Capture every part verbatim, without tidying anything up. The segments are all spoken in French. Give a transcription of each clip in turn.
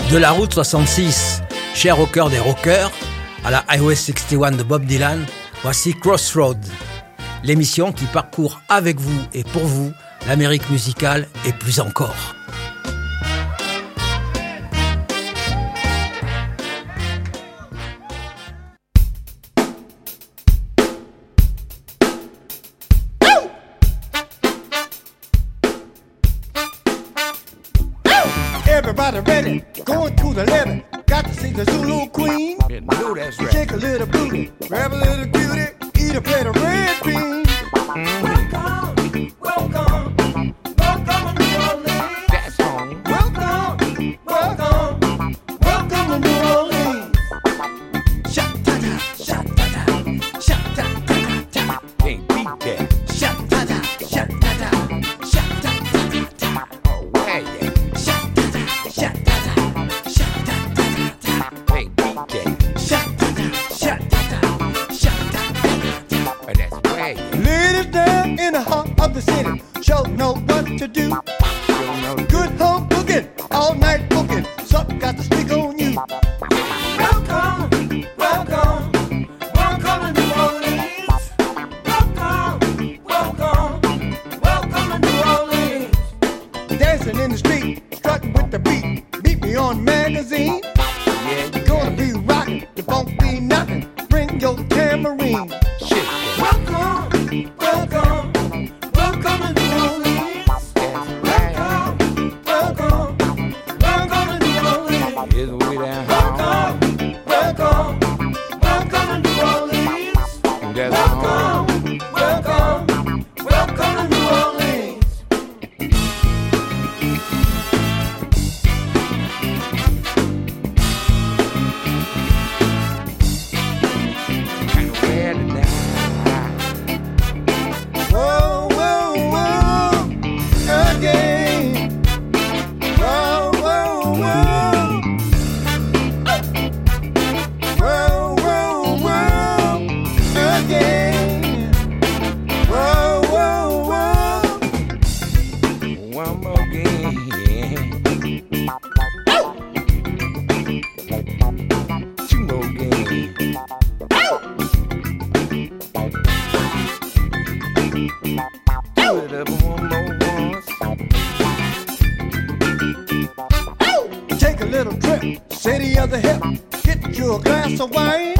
De la route soixante-six, cher au cœur des rockers, à la Highway soixante et un de Bob Dylan, voici Crossroads, l'émission qui parcourt avec vous et pour vous l'Amérique musicale et plus encore. Everybody ready, going to the levee. Got to see the Zulu Queen. Yeah, no, that's right. Shake a little booty, grab a little cutie, eat a plate of red beans. Mm-hmm. Welcome, welcome, welcome to New Orleans. That's home. Welcome, welcome, welcome to New Orleans. Sha-ta-ta, sha-ta-ta, sha-ta-ta-ta. Can't beat that. Sha-ta-ta, sha-ta-ta, sha-ta-ta-ta. Oh, yeah, yeah. Can't beat that. Oh, that's right. Ladies down in the heart of the city, sure know what to do. Don't know. Good home cooking, all night cooking, something got to stick on you. Welcome, welcome, welcome to New Orleans. Welcome, welcome, welcome to New Orleans. Dancing in the street, strutting with the beat, meet me on magazine. Yeah, you Gonna be rockin', it won't be nothing. Bring your tambourine. shit. Welcome, welcome, welcome to New Orleans. That's right. Welcome, welcome, welcome to New Orleans. It's way down home. Welcome, welcome, welcome to New Orleans. That's home. Welcome, welcome, welcome to New Orleans. Kind of rare tonight. Whoa, whoa, whoa, again. Whoa, whoa, whoa. Whoa, whoa, whoa, again. Whoa, whoa, whoa. One more game. Two more games. Do it up one more once. Take a little trip, city of the hip. Get you a glass of wine.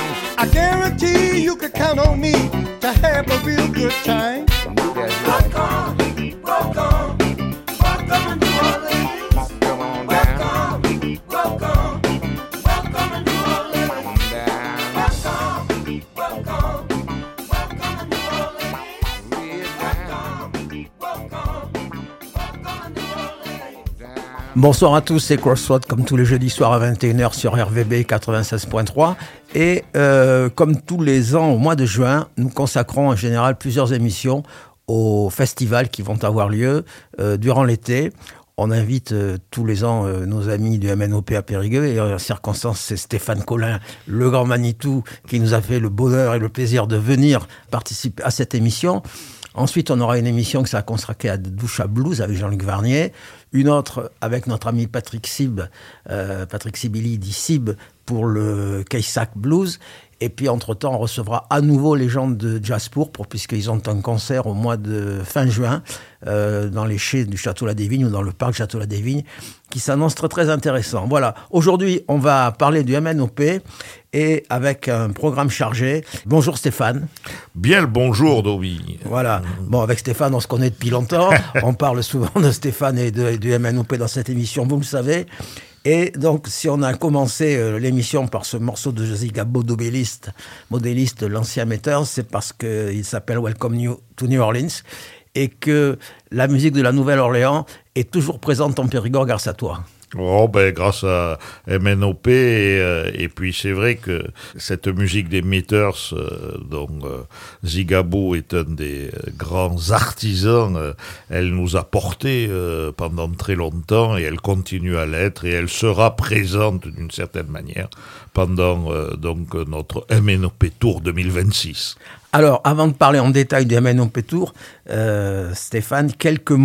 I guarantee you can count on me to have a real good time. That's right. Welcome, welcome, welcome to New Orleans. Come on down. Welcome, welcome, welcome to New Orleans. Come down. Welcome, welcome, welcome to New Orleans. Real down. Welcome, welcome to New Orleans. Down. Bonsoir à tous, c'est Crossroads comme tous les jeudis soirs à vingt et une heures sur R V B quatre-vingt-seize point trois. Et euh, comme tous les ans au mois de juin, nous consacrons en général plusieurs émissions aux festivals qui vont avoir lieu euh, durant l'été. On invite euh, tous les ans euh, nos amis du M N O P à Périgueux et en circonstance, c'est Stéphane Collin, le grand Manitou, qui nous a fait le bonheur et le plaisir de venir participer à cette émission. Ensuite, on aura une émission qui sera consacrée à Doucha Blues avec Jean-Luc Varnier, une autre avec notre ami Patrick Sib, euh, Patrick Sibili dit Sib pour le Kaysak Blues. Et puis, entre-temps, on recevra à nouveau les gens de Jazz Pourpre, puisqu'ils ont un concert au mois de fin juin euh, dans les chais du Château La des Vignes ou dans le parc Château La des Vignes, qui s'annonce très, très intéressant. Voilà. Aujourd'hui, on va parler du M N O P et avec un programme chargé. Bonjour Stéphane. Bien le bonjour, Dobby. Voilà. Bon, avec Stéphane, on se connaît depuis longtemps. On parle souvent de Stéphane et de, du M N O P dans cette émission, vous le savez. Et donc, si on a commencé euh, l'émission par ce morceau de Zigabo Modéliste, modéliste, l'ancien metteur, c'est parce qu'il s'appelle Welcome New, to New Orleans et que la musique de la Nouvelle-Orléans est toujours présente en Périgord grâce à toi. Oh, ben, grâce à M N O P, et, euh, et puis c'est vrai que cette musique des Meters, euh, dont euh, Zigabo est un des euh, grands artisans, euh, elle nous a porté euh, pendant très longtemps et elle continue à l'être et elle sera présente d'une certaine manière pendant euh, donc notre M N O P Tour deux mille vingt-six. Alors, avant de parler en détail du M N O P Tour, euh, Stéphane, quelques mots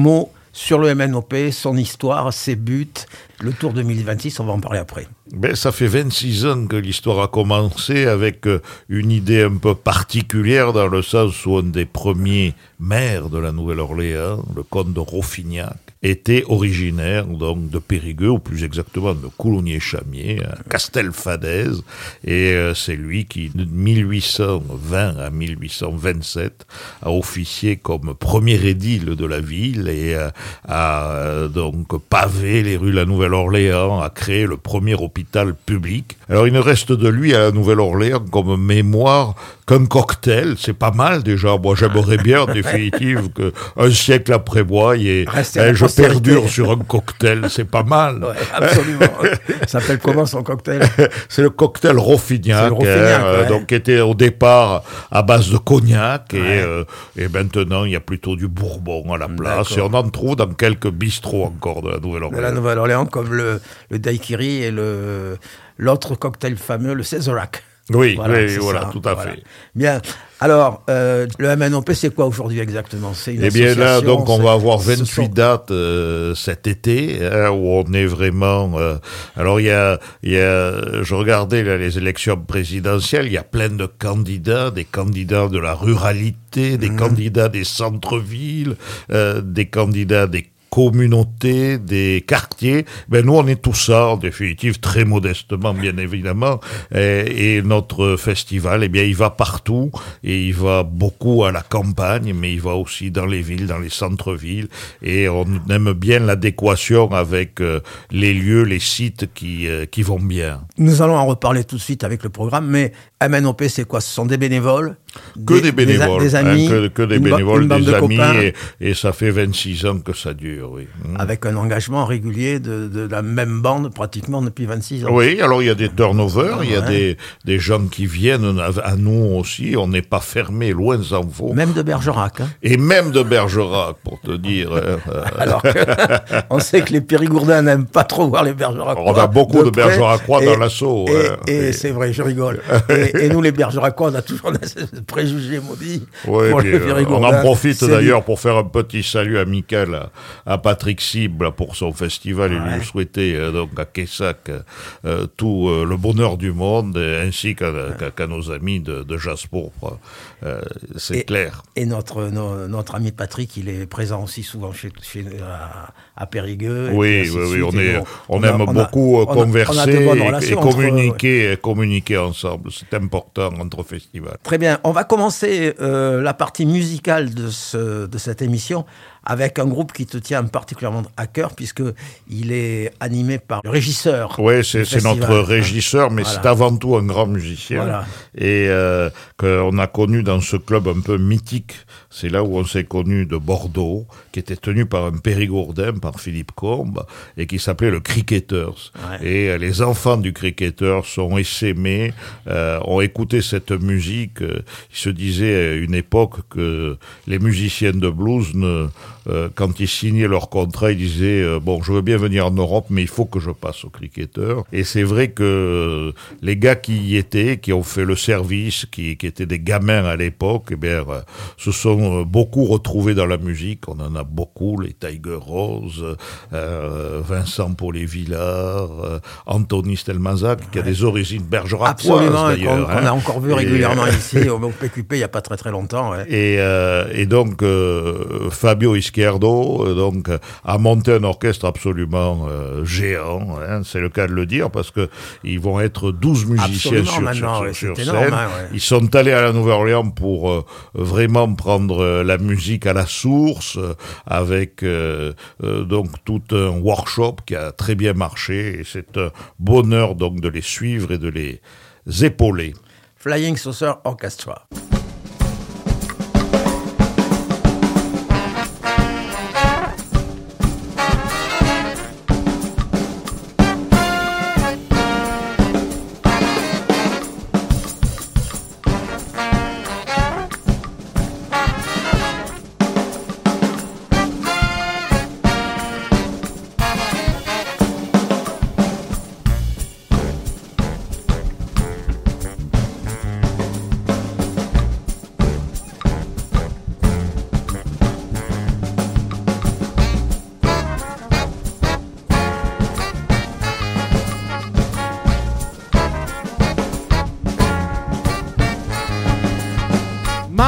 sur le M N O P, son histoire, ses buts, le Tour deux mille vingt-six, on va en parler après. Ben, ça fait vingt-six ans que l'histoire a commencé avec une idée un peu particulière dans le sens où un des premiers maires de la Nouvelle-Orléans, le comte de Roffignac, était originaire donc de Périgueux, ou plus exactement de Coulommiers-Chamiers, à Castelfadèze, et euh, c'est lui qui, de mille huit cent vingt à mille huit cent vingt-sept, a officié comme premier édile de la ville et euh, a euh, donc pavé les rues de la Nouvelle-Orléans, a créé le premier hôpital public. Alors il ne reste de lui à la Nouvelle-Orléans comme mémoire qu'un cocktail, c'est pas mal déjà. Moi j'aimerais bien en définitive qu'un siècle après moi, il y ait, eh, je perdure sur un cocktail, c'est pas mal. Ouais, absolument. Ça s'appelle comment son cocktail? C'est le cocktail Roffignac, le Roffignac, hein, ouais. donc qui était au départ à base de cognac, Ouais. et, euh, et maintenant il y a plutôt du bourbon à la place, et on en trouve dans quelques bistrots encore de la De la Nouvelle-Orléans. Nouvelle-Orléans, comme le, le daiquiri et le, l'autre cocktail fameux, le Césaurac. Oui, Voilà, oui, c'est voilà, ça, tout à voilà. fait. Bien. Alors, euh, le M N O P, c'est quoi aujourd'hui exactement? C'est une Eh bien là, association, donc on c'est- va avoir ce vingt-huit sont- dates euh, cet été, hein, où on est vraiment... euh, alors il y a, il y a, je regardais là, les élections présidentielles, il y a plein de candidats, des candidats de la ruralité, des Mmh. candidats des centres-villes, euh, des candidats des communautés, des quartiers. Ben nous, on est tout ça, en définitive, très modestement, bien évidemment. Et, et notre festival, eh bien, il va partout, et il va beaucoup à la campagne, mais il va aussi dans les villes, dans les centres-villes, et on aime bien l'adéquation avec euh, les lieux, les sites qui, euh, qui vont bien. Nous allons en reparler tout de suite avec le programme, mais M N O P, c'est quoi? Ce sont des bénévoles? Que des, bénévoles, Des, des amis? hein, que, que des une ba- bénévoles, une bande des de amis, copains, et, et ça fait vingt-six ans que ça dure, oui. Mmh. avec un engagement régulier de, de la même bande pratiquement depuis vingt-six ans. Oui, alors il y a des turnovers, Ah, il y a ouais. des, des gens qui viennent à, à nous aussi, on n'est pas fermé, loin s'en faut. Même de Bergerac. Hein. Et même de Bergerac, pour te dire. hein, euh, Alors que on sait que les Périgourdins n'aiment pas trop voir les Bergeracois. On a beaucoup de près. Bergeracois Et- dans l'assaut. Et, hein. et Et- c'est vrai, je rigole. Et, et nous, les Bergeracois, on a toujours des préjugés maudits. Oui, pour puis, les euh, on Périgourdins. en profite C'est d'ailleurs pour faire un petit salut amical à, à Patrick Cible là, pour son festival et Ouais. lui souhaiter euh, donc à Quessac euh, tout euh, le bonheur du monde, euh, ainsi qu'à, qu'à, qu'à nos amis de, de Jazz Pourpre. Euh, c'est Et- clair. Et notre, no- notre ami Patrick, il est présent aussi souvent chez, chez, à, à Périgueux. et puis Oui, ainsi de oui, oui, suite. on, Et est, bon, on, a- aime on a- beaucoup on a- converser on a de bonnes et- et, relations entre- communiquer, et communiquer ensemble. C'est important entre festivals. Très bien. On va commencer euh, la partie musicale de, ce, de cette émission avec un groupe qui te tient particulièrement à cœur, puisqu'il est animé par le régisseur. Oui, c'est, du c'est notre festival. régisseur, mais Voilà. c'est avant tout un grand musicien. Voilà. Et euh, qu'on a connu dans ce club un peu mythique. C'est là où on s'est connu de Bordeaux, qui était tenu par un Périgourdin, par Philippe Combe, et qui s'appelait le Cricketers. Ouais. Et euh, les enfants du Cricketers ont essaimé, euh, ont écouté cette musique. Euh, ils se disaient à une époque que les musiciens de blues, ne, euh, quand ils signaient leur contrat, ils disaient euh, bon, je veux bien venir en Europe, mais il faut que je passe au Cricketers. Et c'est vrai que euh, les gars qui y étaient, qui ont fait le service, qui, qui étaient des gamins à l'époque, eh bien, euh, se sont euh, beaucoup retrouvés dans la musique. On en a beaucoup, les Tiger Rose, euh, Vincent Paulé-Villard, euh, Anthony Stelmazac, qui a des origines bergeracoises Absolument, et qu'on, d'ailleurs. qu'on hein. a encore vu Et, régulièrement euh, ici au, au P Q P il n'y a pas très très longtemps. Ouais. Et, euh, et donc euh, Fabio Izquierdo euh, donc a monté un orchestre absolument euh, géant, hein, c'est le cas de le dire, parce que ils vont être douze musiciens Absolument, sur, maintenant, sur, ouais, sur c'est scène. énorme, hein, ouais. Ils sont allés à la Nouvelle-Orléans pour euh, vraiment prendre euh, la musique à la source, euh, avec euh, euh, donc tout un workshop qui a très bien marché, et c'est un bonheur donc de les suivre et de les épauler. Flying Saucer Orchestra.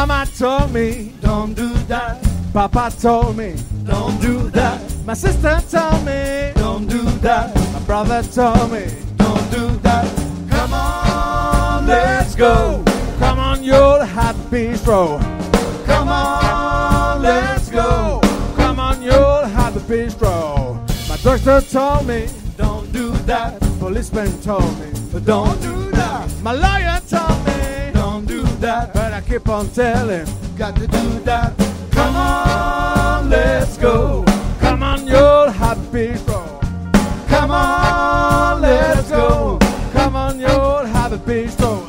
Mama told me, don't do that. Papa told me, don't do that. My sister told me, don't do that. My brother told me, don't do that. Come on, let's go. Come on, you'll have bistro. Come on, let's go. Come on, you'll have the bistro. My doctor told me, don't do that. Policeman told me, don't do that. My lawyer told me, don't do that. But I keep on telling, got to do that. Come on, let's go. Come on, you'll have bistro. Come on, let's go. Come on, you'll have a bistro.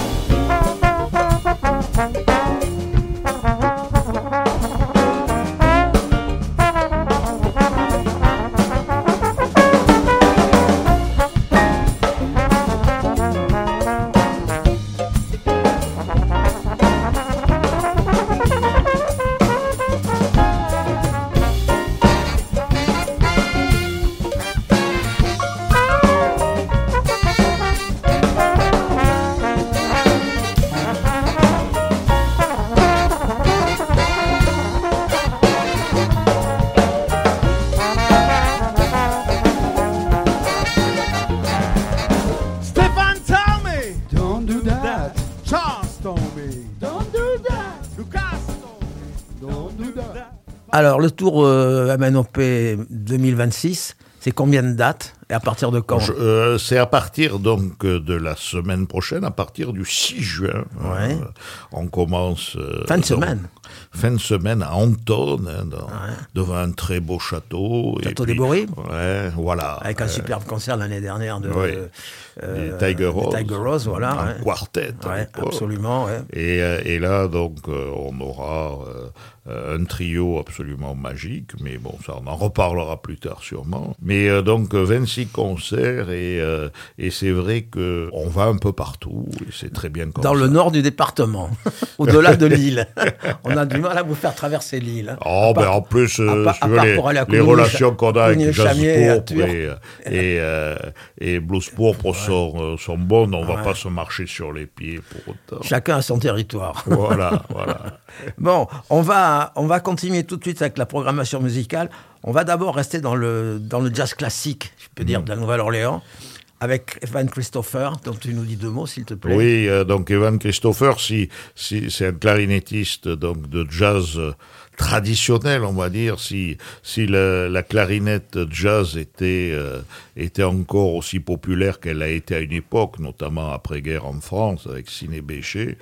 Alors, le tour euh, M N O P deux mille vingt-six, c'est combien de dates et à partir de quand? Je, euh, C'est à partir donc de la semaine prochaine, à partir du six juin. Ouais. Euh, on commence... Euh, Fin de donc, semaine. Fin de semaine à Anton, hein, dans, Ouais. devant un très beau château. Château et des puis, Boris. Ouais, voilà. Avec un Euh, superbe concert l'année dernière de oui. euh, Les Tiger Rose. Tiger Rose, voilà. Un ouais. quartet. à Ouais, l'époque. absolument. Ouais. Et, euh, et là, donc, euh, on aura euh, un trio absolument magique, mais bon, ça, on en reparlera plus tard sûrement. Mais euh, donc, vingt-six concerts, et, euh, et c'est vrai qu'on va un peu partout, et c'est très bien comme Dans ça. le nord du département, au-delà de l'île. On a du mal à vous faire traverser l'île. hein. Oh, À ben part- en plus, euh, à part- si à tu veux, part les, pour aller à les Coligny- relations qu'on a avec Coligny-Chamier et à Jazz Pourpre Turc. et, et, euh, et Blues Pourpre sont, euh, sont bonnes, on va Ouais. pas se marcher sur les pieds pour autant. Chacun a son territoire. Voilà, voilà. Bon, on va, on va continuer tout de suite avec la programmation musicale. On va d'abord rester dans le, dans le jazz classique, je peux dire, de la Nouvelle-Orléans, avec Evan Christopher, dont tu nous dis deux mots, s'il te plaît. Oui, euh, donc Evan Christopher, si, si, c'est un clarinettiste donc, de jazz euh, traditionnel, on va dire. Si, si la, la clarinette jazz était, euh, était encore aussi populaire qu'elle a été à une époque, notamment après-guerre en France, avec Sidney Bechet,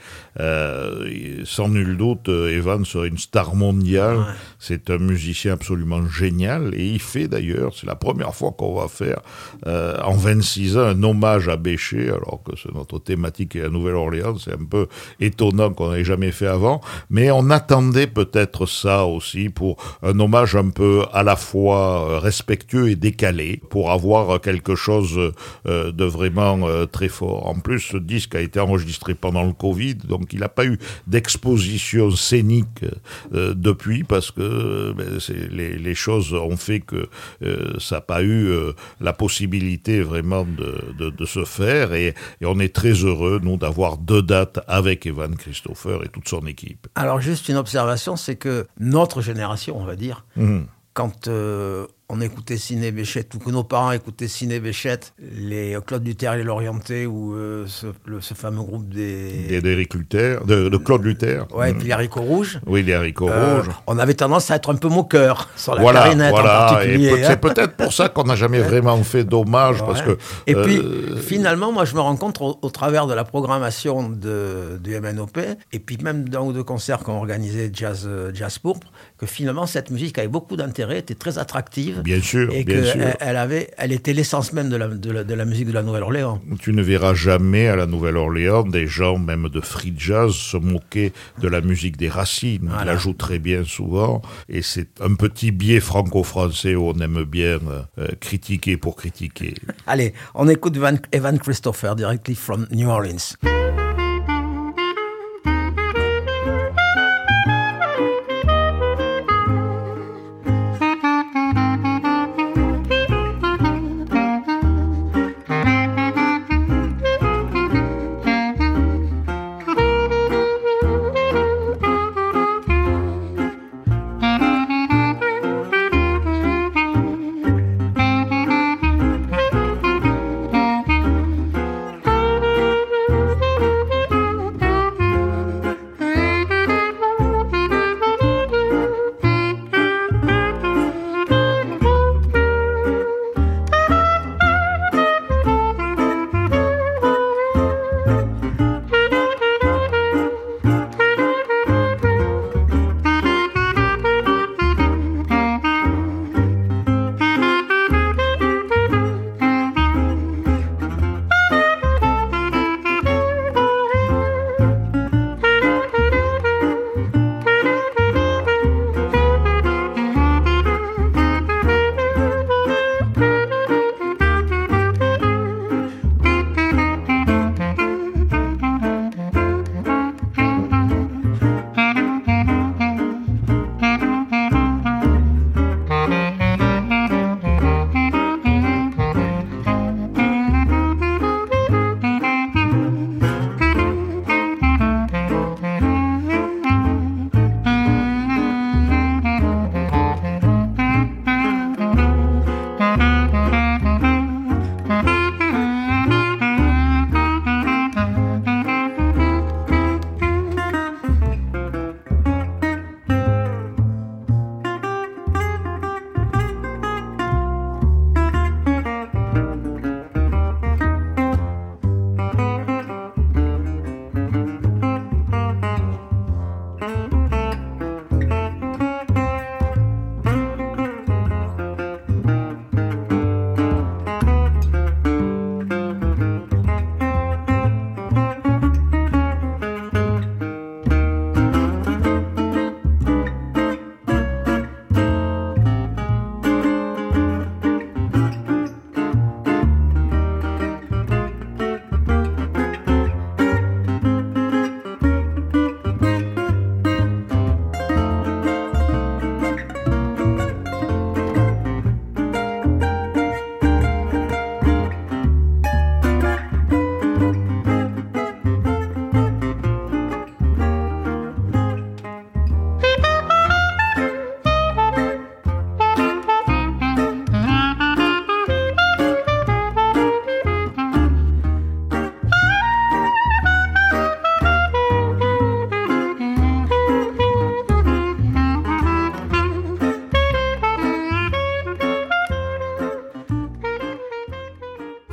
euh, sans nul doute, Evan serait une star mondiale. Ouais. C'est un musicien absolument génial, et il fait d'ailleurs, c'est la première fois qu'on va faire euh, en vingt-six ans un hommage à Bechet, alors que c'est notre thématique est la Nouvelle-Orléans. C'est un peu étonnant qu'on n'ait jamais fait avant, mais on attendait peut-être ça aussi pour un hommage un peu à la fois respectueux et décalé, pour avoir quelque chose euh, de vraiment euh, très fort. En plus, ce disque a été enregistré pendant le Covid, donc il n'a pas eu d'exposition scénique euh, depuis, parce que euh, ben, c'est, les, les choses ont fait que euh, ça n'a pas eu euh, la possibilité vraiment de, de, de se faire, et, et on est très heureux, nous, d'avoir deux dates avec Evan Christopher et toute son équipe. Alors, juste une observation, c'est que notre génération, on va dire, Mmh. quand euh, on écoutait Sidney Bechet, ou que nos parents écoutaient Sidney Bechet, les Claude Luther et l'Orienté, ou euh, ce, le- ce fameux groupe des... D'Éric Luther, de, de Claude Luther. Ouais, et Mmh. puis les haricots rouges. Oui, les haricots Euh, rouges. on avait tendance à être un peu moqueur sur la Voilà, clarinette en voilà. Et particulier. peut- hein. c'est peut-être pour ça qu'on n'a jamais vraiment fait d'hommage, parce Ouais. que... Et euh, puis, finalement, moi, je me rends compte au, au travers de la programmation de, du M N O P, et puis même d'un ou deux concerts qu'on organisait Jazz, euh, Jazz Pourpre, que finalement, cette musique avait beaucoup d'intérêt, était très attractive. Bien sûr, Et bien sûr. qu'elle elle avait, elle était l'essence même de la, de la, de la musique de la Nouvelle-Orléans. Tu ne verras jamais à la Nouvelle-Orléans des gens, même de free jazz, se moquer de la musique des racines. Voilà. Il la joue très bien souvent, et c'est un petit biais franco-français où on aime bien euh, critiquer pour critiquer. Allez, on écoute Evan, Evan Christopher, directly from New Orleans. Come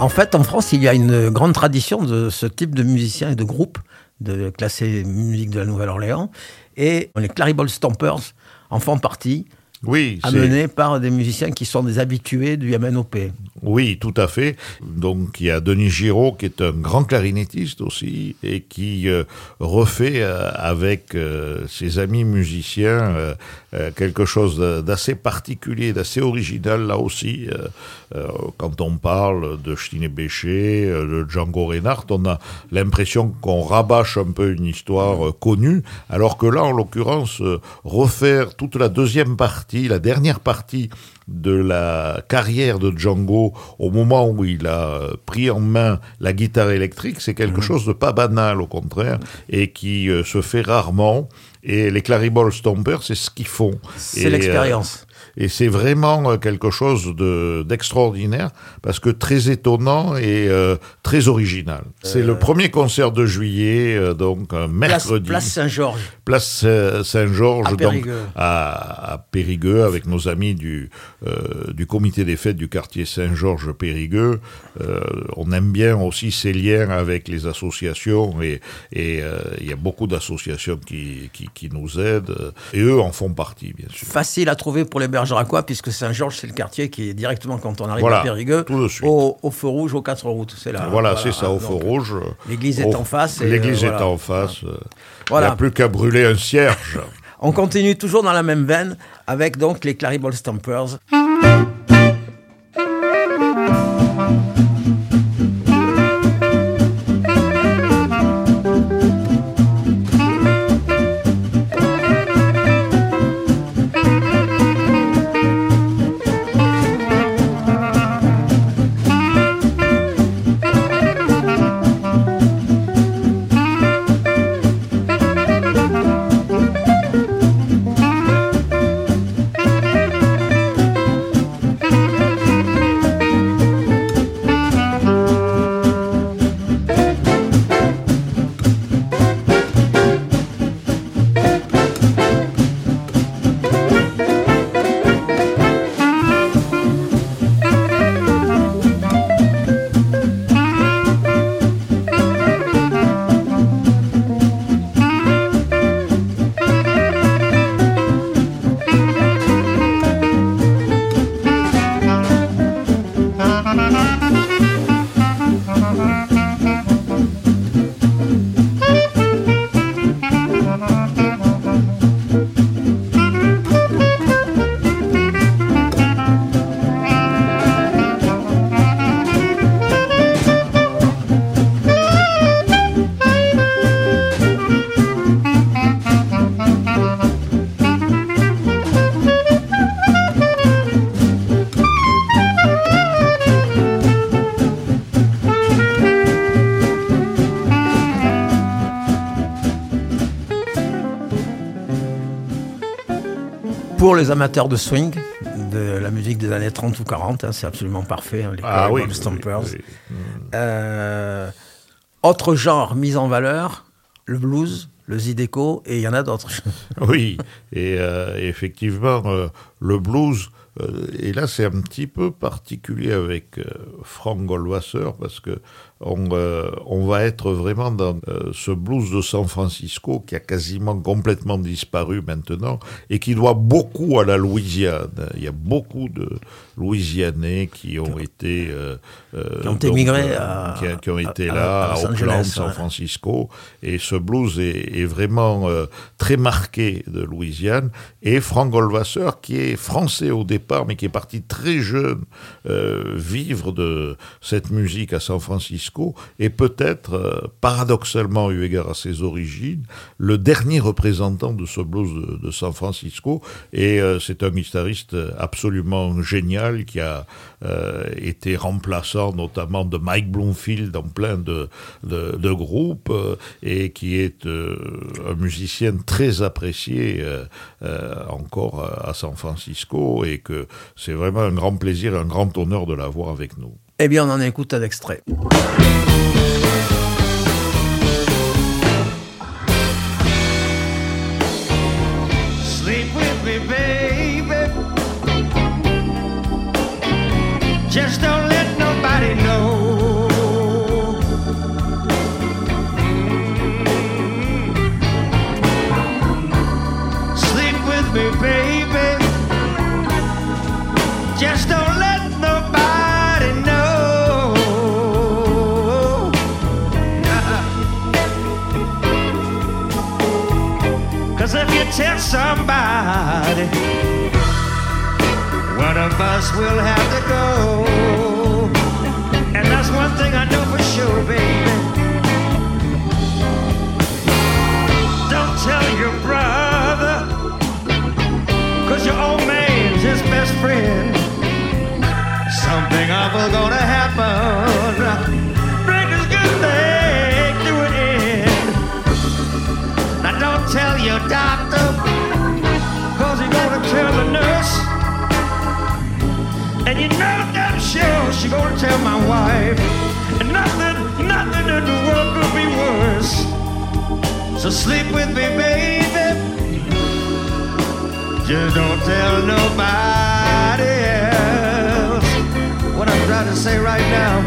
En fait, en France, il y a une grande tradition de ce type de musiciens et de groupes, de classer musique de la Nouvelle-Orléans. Et les Claribel Stompers en font partie, oui, amenés par des musiciens qui sont des habitués du M N O P. Oui, tout à fait. Donc, il y a Denis Giraud, qui est un grand clarinettiste aussi, et qui euh, refait euh, avec euh, ses amis musiciens euh, euh, quelque chose d'assez particulier, d'assez original, là aussi. Euh, euh, quand on parle de Stine Béchet, euh, de Django Reinhardt, on a l'impression qu'on rabâche un peu une histoire euh, connue, alors que là, en l'occurrence, euh, refaire toute la deuxième partie, la dernière partie de la carrière de Django au moment où il a pris en main la guitare électrique, c'est quelque mmh. chose de pas banal, au contraire, et qui euh, se fait rarement. Et les Claribel Stompers, c'est ce qu'ils font. C'est l'expérience. Euh, et c'est vraiment quelque chose de, d'extraordinaire, parce que très étonnant et euh, très original. Euh... C'est le premier concert de juillet, euh, donc un mercredi. Place, place Saint-Georges. Place Saint-Georges, à donc Périgueux. À, à Périgueux, avec nos amis du, euh, du comité des fêtes du quartier Saint-Georges-Périgueux. Euh, on aime bien aussi ces liens avec les associations, et il euh, y a beaucoup d'associations qui, qui, qui nous aident, et eux en font partie, bien sûr. Facile à trouver pour les Bergeracois, puisque Saint-Georges, c'est le quartier qui est directement, quand on arrive voilà, à Périgueux, au, au feu rouge, aux quatre routes. C'est là. Voilà, voilà c'est ça, au feu rouge. L'église est au, en face. Et l'église euh, est voilà. en face. Il voilà. n'y a plus qu'à brûler un cierge. On continue toujours dans la même veine, avec donc les Claribel Stompers. Pour les amateurs de swing, de la musique des années trente ou quarante, hein, c'est absolument parfait, hein, les ah, oui, Stompers. Oui, oui. Euh, autre genre mis en valeur, le blues, le zydeco, et il y en a d'autres. Oui, et euh, effectivement, euh, le blues, euh, et là c'est un petit peu particulier avec euh, Frank Goldwasser, parce que on, euh, on va être vraiment dans euh, ce blues de San Francisco qui a quasiment complètement disparu maintenant et qui doit beaucoup à la Louisiane. Il y a beaucoup de Louisianais qui ont été euh, qui ont émigré euh, à, qui, qui ont été à, là à, à, à Oakland, San ouais. Francisco, et ce blues est, est vraiment euh, très marqué de Louisiane. Et Frank Goldwasser, qui est français au départ mais qui est parti très jeune euh, vivre de cette musique à San Francisco, et peut-être, euh, paradoxalement eu égard à ses origines, le dernier représentant de ce blues de, de San Francisco. Et euh, c'est un guitariste absolument génial qui a euh, été remplaçant notamment de Mike Bloomfield dans plein de, de, de groupes, euh, et qui est euh, un musicien très apprécié euh, euh, encore à San Francisco, et que c'est vraiment un grand plaisir, un grand honneur de l'avoir avec nous. Eh bien, on en écoute un extrait. Sleep with me, baby. Just don't let nobody know. me, baby. Just don't let nobody know. Cause if you tell somebody, one of us will have to go. And that's one thing I know for sure, baby. Don't tell your brother, cause your old man's his best friend. Something awful gonna happen. Bring this good thing to an end. Now don't tell your doctor, cause he's gonna tell the nurse. And you know damn sure she's gonna tell my wife. And nothing, nothing in the world could be worse. So sleep with me, baby. Just don't tell nobody else what I'm trying to say right now.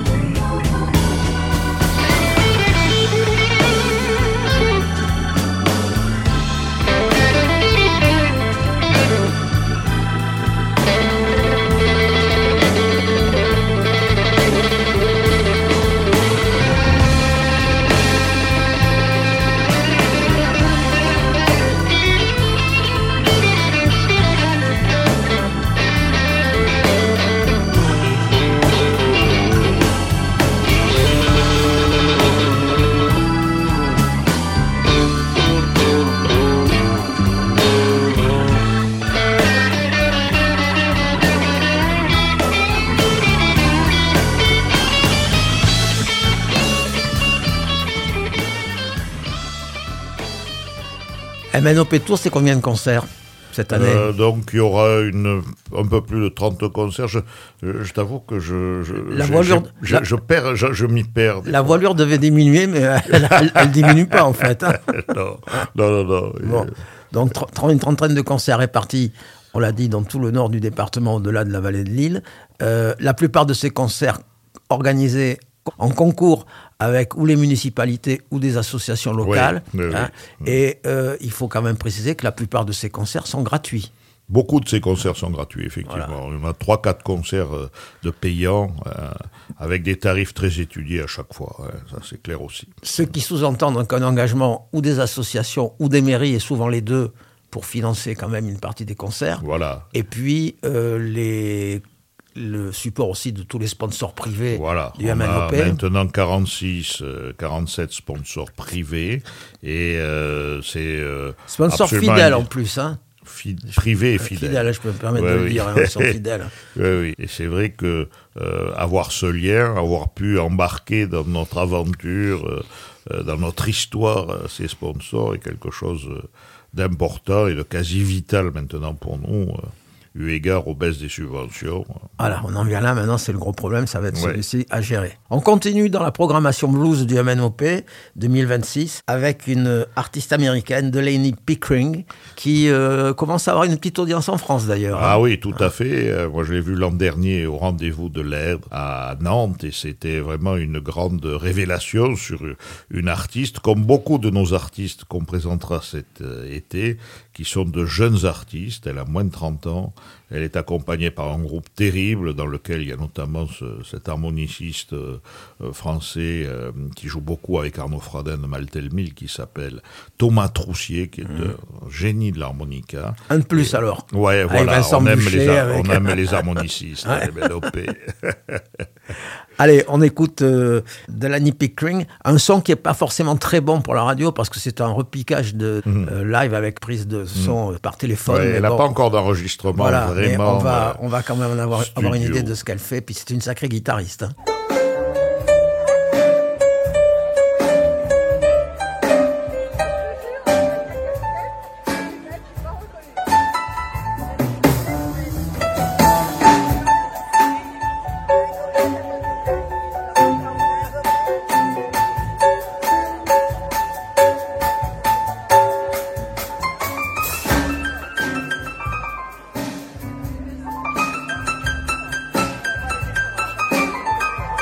M N O P Tour, c'est combien de concerts cette année? euh, Donc il y aura une, un peu plus de trente concerts. Je, je, je t'avoue que je, je, La je, voilure- je, je, la- je perds, je, je m'y perds. La voilure devait diminuer, mais elle, elle, elle diminue pas en fait. Hein. non, non, non. non. Bon. Donc tr- une trentaine de concerts répartis, on l'a dit, dans tout le nord du département, au-delà de la vallée de l'Isle. Euh, la plupart de ces concerts organisés en concours avec ou les municipalités ou des associations locales. Oui, oui, hein. oui. Et euh, il faut quand même préciser que la plupart de ces concerts sont gratuits. Beaucoup de ces concerts sont gratuits, effectivement. Voilà. Il y en a trois quatre concerts euh, de payants, euh, avec des tarifs très étudiés à chaque fois. Ouais, ça, c'est clair aussi. Ce qui sous-entend qu'un engagement ou des associations ou des mairies, et souvent les deux, pour financer quand même une partie des concerts. Voilà. Et puis, euh, les, le support aussi de tous les sponsors privés Voilà, du on M N O P. a maintenant quarante-six, euh, quarante-sept sponsors privés et euh, c'est euh, Sponsors absolument fidèles une- en plus, hein. fi- privés et fidèles. Fidèles, je peux me permettre Ouais, de le oui. dire, hein, ils sont fidèles. Oui, oui. Et c'est vrai que euh, avoir ce lien, avoir pu embarquer dans notre aventure, euh, euh, dans notre histoire, euh, ces sponsors est quelque chose euh, d'important et de quasi vital maintenant pour nous, euh, eu égard aux baisses des subventions. Voilà, on en vient là, maintenant c'est le gros problème, ça va être Ouais. celui-ci à gérer. On continue dans la programmation blues du M N O P deux mille vingt-six avec une artiste américaine, Delaney Pickering, qui euh, commence à avoir une petite audience en France d'ailleurs. Ah hein. oui, tout à fait. Euh, Moi, je l'ai vu l'an dernier au rendez-vous de l'Aide à Nantes et c'était vraiment une grande révélation sur une artiste, comme beaucoup de nos artistes qu'on présentera cet euh, été, qui sont de jeunes artistes. Elle a moins de trente ans. Elle est accompagnée par un groupe terrible dans lequel il y a notamment ce, cet harmoniciste euh, euh, français euh, qui joue beaucoup avec Arnaud Fradin de Maltelmille, qui s'appelle Thomas Troussier, qui est Mmh. un génie de l'harmonica. Un de plus alors. Ouais, Avec voilà, Vincent on aime, Buchet, les, ar- avec- on aime les harmonicistes, Ouais. les M N O P. Allez, on écoute euh, Delaney Pickering, un son qui n'est pas forcément très bon pour la radio parce que c'est un repiquage de euh, live avec prise de son euh, par téléphone. Ouais, mais elle n'a bon, pas encore d'enregistrement voilà, mais vraiment. on va, euh, on va quand même en avoir, avoir une studio. idée de ce qu'elle fait, puis c'est une sacrée guitariste. Hein. Thank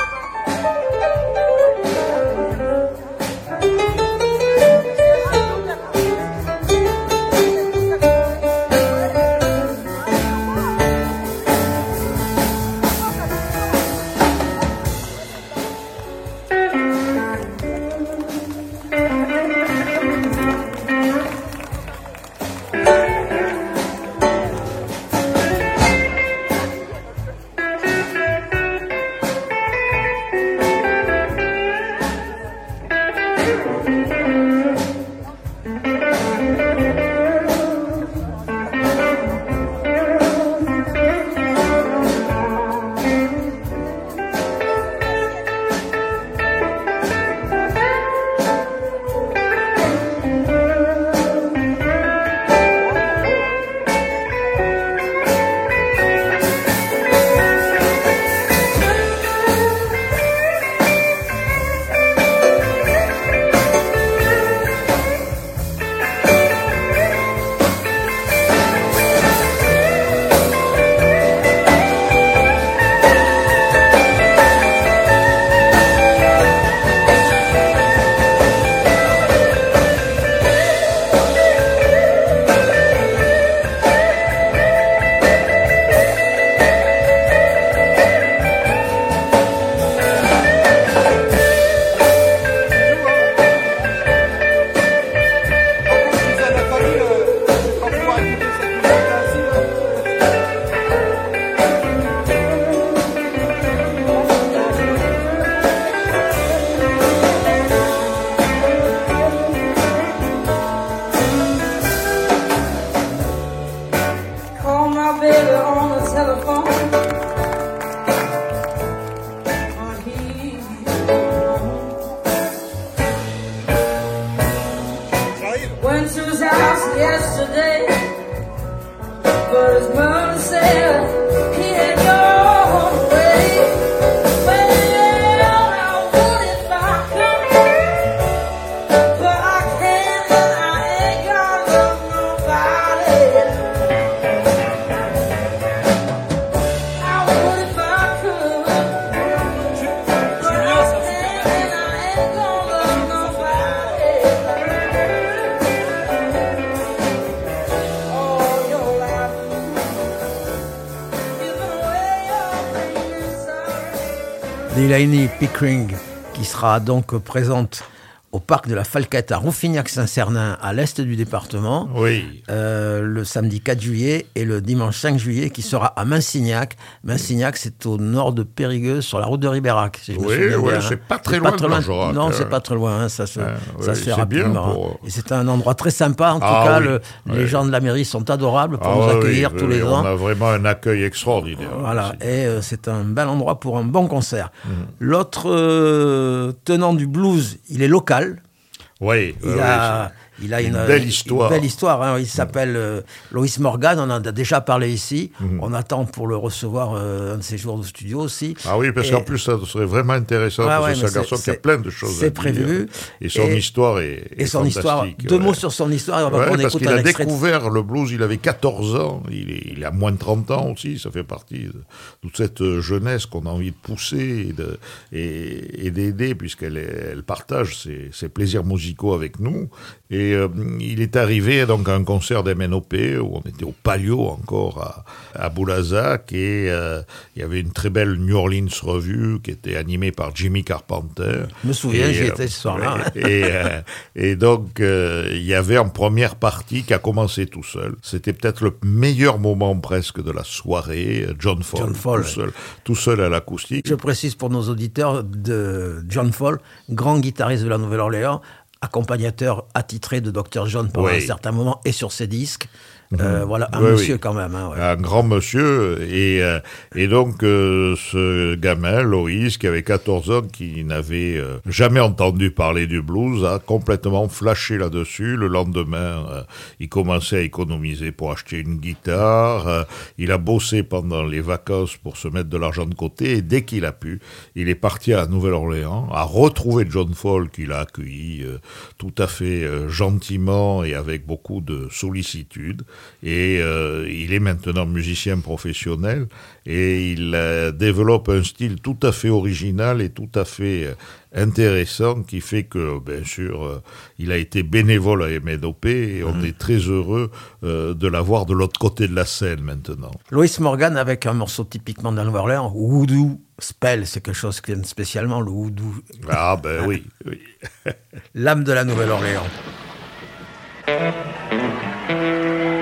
Delaney Pickering, qui sera donc présente au parc de la Falquette à Rouffignac-Saint-Cernin, à l'est du département, oui. euh, le samedi quatre juillet et le dimanche cinq juillet, qui sera à Massignac. Massignac, c'est au nord de Périgueux, sur la route de Ribérac, si je me oui, souviens oui, bien. c'est hein. pas très c'est loin pas de très loin. Bergerac. Non, hein. c'est pas très loin, hein. ça se, Ah, ça oui, se fait c'est bien rapidement. pour- hein. Et c'est un endroit très sympa, en tout Ah, cas, oui. le, Oui. les gens de la mairie sont adorables pour Ah, nous oui, accueillir oui, tous oui, les on ans. a vraiment un accueil extraordinaire. Voilà, ici. et euh, c'est un bel endroit pour un bon concert. Mhm. L'autre euh, tenant du blues, il est local. Oui, Il oui, a, oui, il a une une, belle histoire. Une belle histoire. Hein. Il s'appelle euh, Loïs Morgan. On en a déjà parlé ici. Mhm. On attend pour le recevoir euh, un de ces jours au studio aussi. Ah oui, parce Et- qu'en plus, ça serait vraiment intéressant, Ouais, parce ouais, que c'est mais un garçon c'est- qui a c'est- plein de choses c'est à prévu. dire. Et son Et- histoire est, Et est son histoire. fantastique, Deux ouais. mots sur son histoire. On va Ouais, qu'on parce écoute qu'il un a extrait. de- découvert le blues, il avait quatorze ans, il, est, il a moins de trente ans aussi, ça fait partie de toute cette jeunesse qu'on a envie de pousser et, de, et, et d'aider, puisqu'elle est- elle partage ses, ses plaisirs musicaux avec nous. Et euh, il est arrivé donc à un concert d'M N O P, où on était au Palio encore à, à Boulazac, et euh, il y avait une très belle New Orleans revue qui était animée par Jimmy Carpenter. Je me souviens, Et, j'y euh, étais ce soir-là. et, euh, et donc, euh, il y avait en première partie qui a commencé tout seul. C'était peut-être le meilleur moment presque de la soirée. John Fall, John Fall, tout, ouais. seul, tout seul à l'acoustique. Je précise pour nos auditeurs de John Fall, grand guitariste de la Nouvelle-Orléans, accompagnateur attitré de docteur John pendant Oui. un certain moment et sur ses disques. Euh, voilà, un Oui, monsieur oui. quand même. Hein, ouais. Un grand monsieur, et, euh, et donc euh, ce gamin, Loïs, qui avait quatorze ans, qui n'avait euh, jamais entendu parler du blues, a complètement flashé là-dessus. Le lendemain, euh, il commençait à économiser pour acheter une guitare, euh, il a bossé pendant les vacances pour se mettre de l'argent de côté, et dès qu'il a pu, il est parti à Nouvelle-Orléans, a retrouvé John Fall, qu'il a accueilli euh, tout à fait euh, gentiment et avec beaucoup de sollicitude. Et euh, il est maintenant musicien professionnel et il euh, développe un style tout à fait original et tout à fait euh, intéressant qui fait que, bien sûr, euh, il a été bénévole à M N O P et on Mmh. est très heureux euh, de l'avoir de l'autre côté de la scène maintenant. Loïs Morgan avec un morceau typiquement de la Nouvelle-Orléans, Voodoo Spell, c'est quelque chose qui aime spécialement, le Voodoo, Ah ben oui, oui. l'âme de la Nouvelle-Orléans. Thank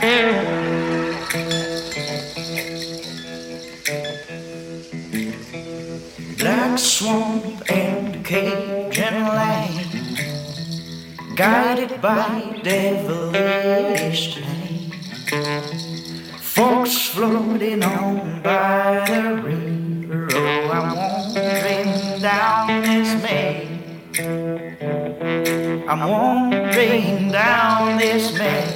Black swamp and Cajun land, guided by devilish land. Folks floating on by the river. Oh, I'm wandering down this main. I'm wandering down this main.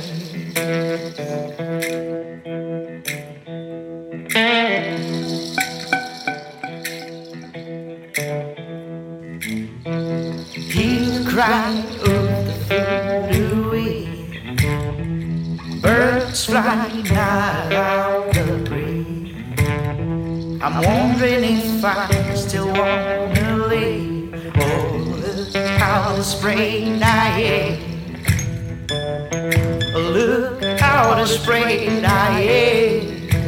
Hear the cry of the voodoo wind, birds flying high out the breeze. I'm wondering if I still wanna live. Oh, look how the spring I am. Look how the spring I am.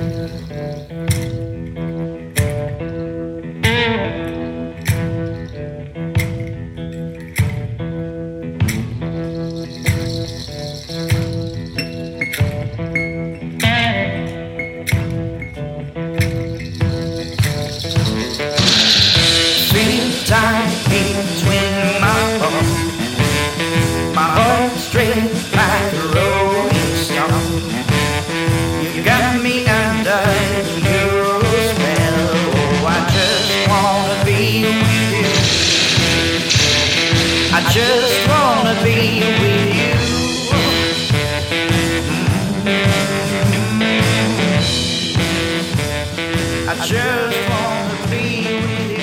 Just wanna be with you. I just wanna be with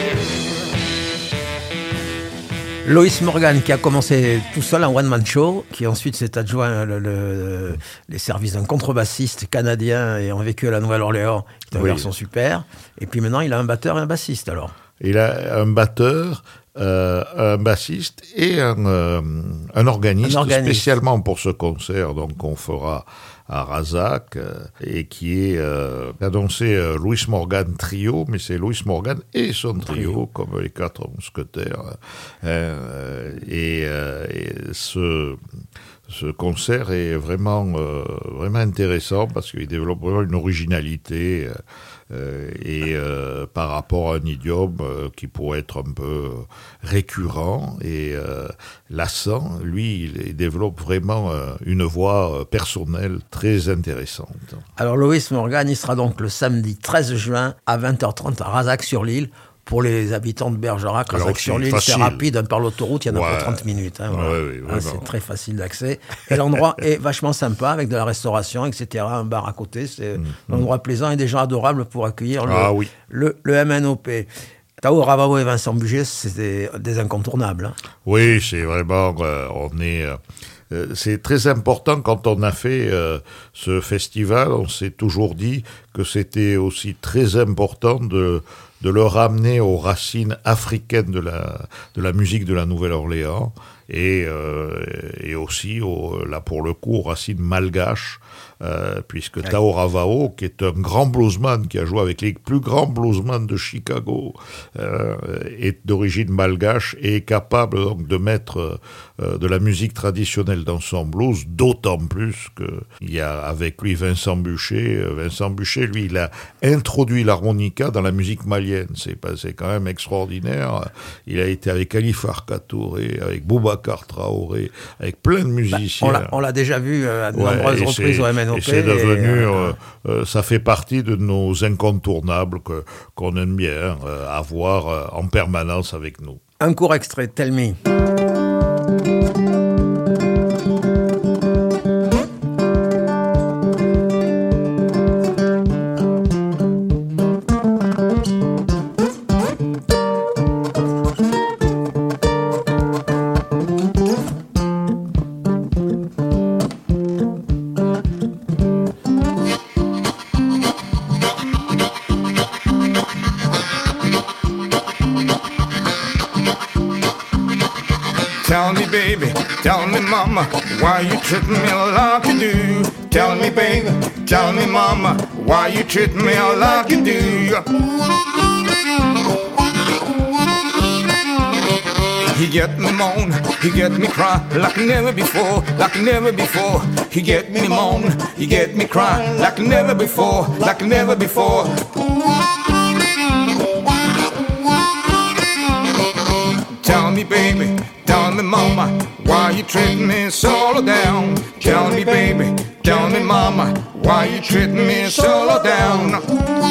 you. Lois Morgan, qui a commencé tout seul en one-man show, qui ensuite s'est adjoint le, le, les services d'un contrebassiste canadien et ont vécu à la Nouvelle-Orléans, qui est un oui. garçon super. Et puis maintenant, il a un batteur et un bassiste, alors. Il a un batteur, euh, un bassiste et un, euh, un, organiste, un organiste spécialement pour ce concert donc qu'on fera à Razac euh, et qui est euh, annoncé euh, Louis Morgan Trio, mais c'est Louis Morgan et son trio, trio. Comme les quatre mousquetaires. Hein, euh, et, euh, et ce... Ce concert est vraiment, euh, vraiment intéressant parce qu'il développe vraiment une originalité euh, et euh, par rapport à un idiome euh, qui pourrait être un peu récurrent et euh, lassant. Lui, il développe vraiment euh, une voix personnelle très intéressante. Alors Lois Morgan, il sera donc le samedi treize juin à vingt heures trente à Razac-sur-l'Isle. Pour les habitants de Bergerac, Razac-sur-l'Isle, c'est rapide, hein, par l'autoroute, il y en a ouais. pour trente minutes. Hein, voilà. ouais, oui, hein, c'est très facile d'accès. Et l'endroit est vachement sympa, avec de la restauration, et cetera. Un bar à côté, c'est mmh. un endroit plaisant et des gens adorables pour accueillir le, ah, oui. le, le M N O P. Tao Ravao et Vincent Buget, c'est des, des incontournables. Hein. Oui, c'est vraiment... Euh, on est... Euh... C'est très important quand on a fait euh, ce festival, on s'est toujours dit que c'était aussi très important de, de le ramener aux racines africaines de la, de la musique de la Nouvelle-Orléans et, euh, et aussi, au, là pour le coup, aux racines malgaches, euh, puisque Tao Ravao, qui est un grand bluesman qui a joué avec les plus grands bluesmen de Chicago, euh, est d'origine malgache et est capable donc de mettre euh, de la musique traditionnelle dans son blues, d'autant plus qu'il y a avec lui Vincent Bucher. Vincent Bucher, lui, il a introduit l'harmonica dans la musique malienne. C'est, c'est quand même extraordinaire. Il a été avec Ali Farka Touré, avec Boubacar Traoré, avec plein de musiciens. Bah, on, l'a, on l'a déjà vu à de ouais, nombreuses reprises au M N O P. Et c'est devenu, et, euh, euh, ça fait partie de nos incontournables que, qu'on aime bien euh, avoir euh, en permanence avec nous. Un court extrait, Tell Me. Tell me, baby, tell me, mama, why you treat me like you do. Tell me, baby, tell me, mama, why you treat me like you do. he get me moan, he get me cry like never before, like never before. He get me moan, he get me cry like never before, like never before. Tell me, baby, tell me, mama, why you treat me so low down? Tell me, baby, tell me, mama, why you treat me so low down?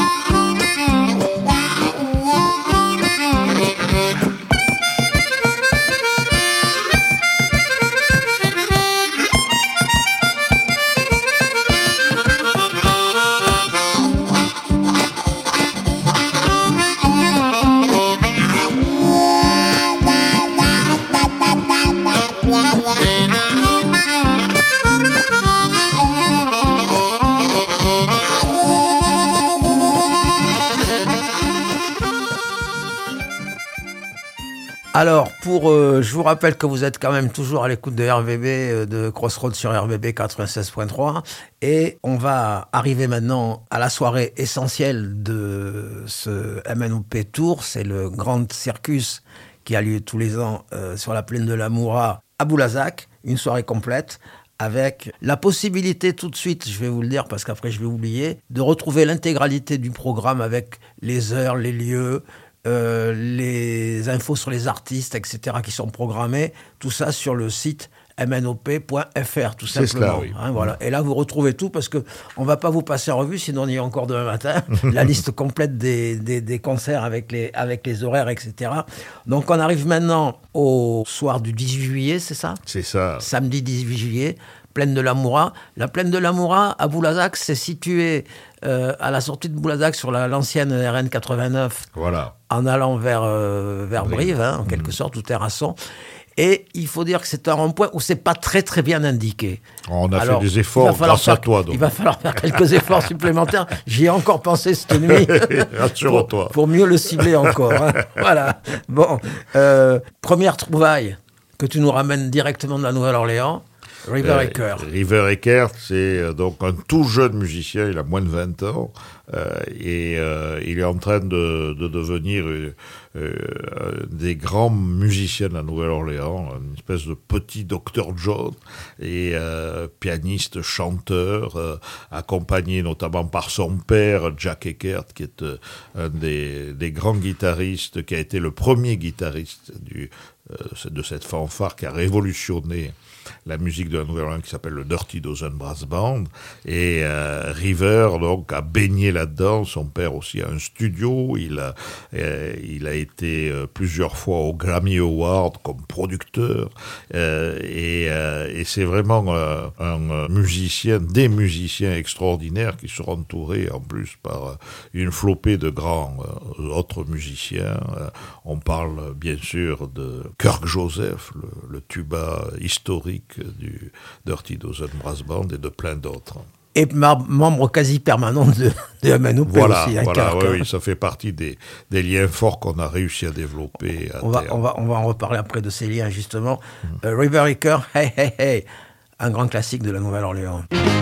Alors, pour, euh, je vous rappelle que vous êtes quand même toujours à l'écoute de R V B, euh, de Crossroads sur R V B quatre-vingt-seize point trois. Et on va arriver maintenant à la soirée essentielle de ce M N O P Tour. C'est le Grand Circus qui a lieu tous les ans euh, sur la plaine de la Moura à Boulazac. Une soirée complète avec la possibilité tout de suite, je vais vous le dire parce qu'après je vais oublier, de retrouver l'intégralité du programme avec les heures, les lieux, Euh, les infos sur les artistes, et cetera, qui sont programmés, tout ça sur le site m n o p point f r, tout C'est simplement. cela, oui. Hein, voilà. Et là, vous retrouvez tout, parce qu'on ne va pas vous passer en revue, sinon on y est encore demain matin, la liste complète des, des, des concerts avec les, avec les horaires, et cetera. Donc, on arrive maintenant au soir du dix-huit juillet, c'est ça ? C'est ça. Samedi dix-huit juillet, plaine de la Moura. La plaine de la Moura, à Boulazac, c'est situé euh, à la sortie de Boulazac sur la, l'ancienne R N quatre-vingt-neuf. Voilà. En allant vers, euh, vers Brive, Brive. hein, en quelque Mmh. sorte, ou Terrasson. Et il faut dire que c'est un rond-point où c'est pas très très bien indiqué. On a Alors, fait des il va efforts falloir grâce à faire- toi. Donc. Il va falloir faire quelques efforts supplémentaires. J'y ai encore pensé cette nuit. Rassure-toi. pour, pour mieux le cibler encore. Hein. Voilà. Bon, euh, première trouvaille que tu nous ramènes directement de la Nouvelle-Orléans. River Euh, Eckert. River Eckert, c'est euh, donc un tout jeune musicien, il a moins de vingt ans, euh, et euh, il est en train de, de devenir euh, euh, des grands musiciens de la Nouvelle-Orléans, une espèce de petit docteur John, et euh, pianiste, chanteur, euh, accompagné notamment par son père, Jack Eckert, qui est euh, un des, des grands guitaristes, qui a été le premier guitariste du, euh, de cette fanfare qui a révolutionné la musique de la Nouvelle-Orléans, qui s'appelle le Dirty Dozen Brass Band. Et euh, River donc a baigné là-dedans. Son père aussi a un studio. Il a, euh, il a été euh, plusieurs fois au Grammy Award comme producteur. Euh, et, euh, et c'est vraiment euh, un musicien, des musiciens extraordinaires qui seront entourés en plus par euh, une flopée de grands euh, autres musiciens. Euh, on parle bien sûr de Kirk Joseph, le, le tuba historique du Dirty Dozen Brass Band et de plein d'autres. Et mar- membre quasi permanent de, de M N O P Voilà, aussi. Hein, voilà, Kirk, oui, hein. oui, ça fait partie des, des liens forts qu'on a réussi à développer à On va, terme. on, va, on va en reparler après de ces liens, justement. Mm. Euh, River Eckert, Hey Hey Hey, un grand classique de la Nouvelle-Orléans.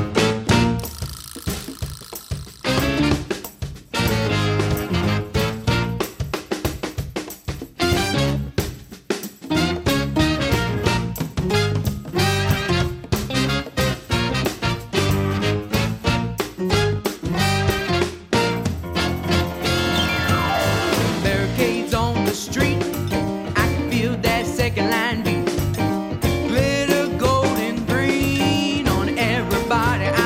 Barricades on the street, I can feel that second line beat. Glitter gold and green on everybody. I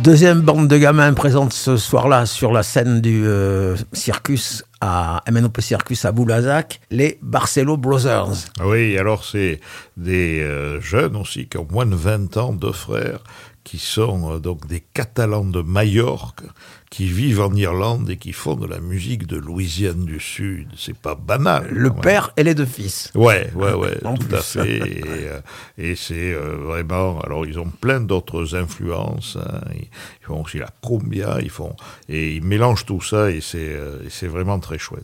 Deuxième bande de gamins présente ce soir-là sur la scène du euh, Circus à M N O P Circus à Boulazac, les Barcelo Brothers. Oui, alors c'est des euh, jeunes aussi qui ont moins de vingt ans, deux frères, qui sont euh, donc des Catalans de Majorque, qui vivent en Irlande et qui font de la musique de Louisiane du Sud. C'est pas banal. Le père et les deux fils. Ouais, ouais, ouais, En tout plus. à fait. Et, euh, et c'est euh, vraiment... Alors, ils ont plein d'autres influences. Hein. Ils, ils font aussi la cumbia, ils font... Et ils mélangent tout ça et c'est, euh, et c'est vraiment très chouette.